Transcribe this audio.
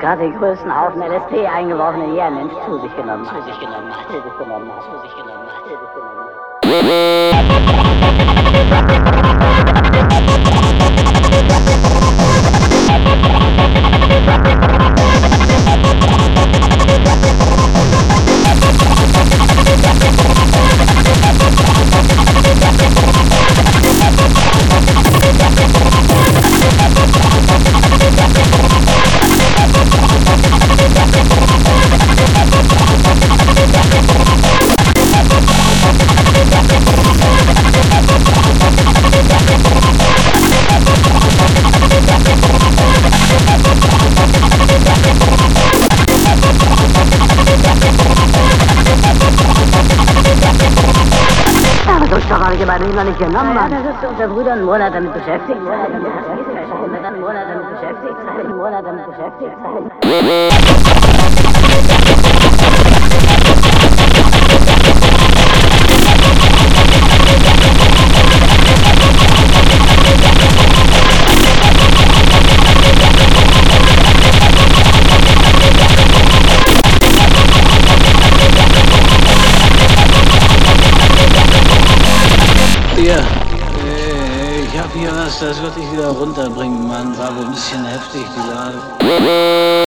hat die größten Haufen LSD eingeworfen, die je ein Mensch zu sich genommen hat. So stopp habe ich aber noch nicht genommen, Mann. Ja, das ist unser Bruder einen Monat damit beschäftigt sein. Einen Monat damit beschäftigt sein. Einen Monat damit beschäftigt Ich hab hier was, das wird dich wieder runterbringen, Mann. War wohl ein bisschen heftig, die Lage.